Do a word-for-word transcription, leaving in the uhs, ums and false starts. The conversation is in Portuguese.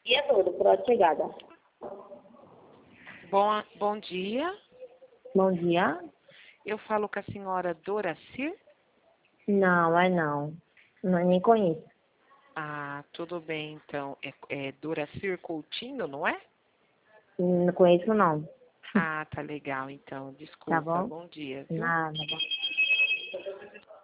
dia todo, por hora de chegada. Bom, bom dia. Bom dia. Eu falo com a senhora Doracir? Não, é não. não nem conheço. Ah, tudo bem, então. É, é Doracir Coutinho, não é? Não conheço, não. Ah, tá legal, então. Tá Desculpa. bom? Bom dia, viu? Nada.